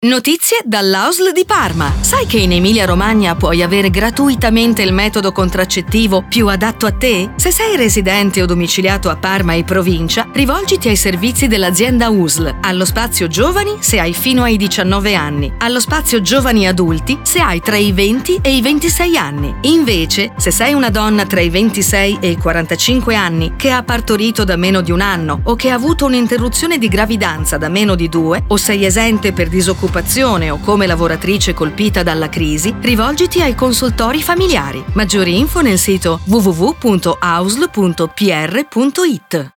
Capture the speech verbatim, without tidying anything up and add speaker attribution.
Speaker 1: Notizie dall'A U S L di Parma. Sai che in Emilia-Romagna puoi avere gratuitamente il metodo contraccettivo più adatto a te? Se sei residente o domiciliato a Parma e provincia, rivolgiti ai servizi dell'azienda U S L. Allo spazio giovani se hai fino ai diciannove anni. Allo spazio giovani adulti se hai tra i venti e i ventisei anni. Invece, se sei una donna tra i ventisei e i quarantacinque anni che ha partorito da meno di un anno o che ha avuto un'interruzione di gravidanza da meno di due o sei esente per disoccupazione o come lavoratrice colpita dalla crisi, rivolgiti ai consultori familiari. Maggiori info nel sito w w w punto a u s l punto p r punto i t.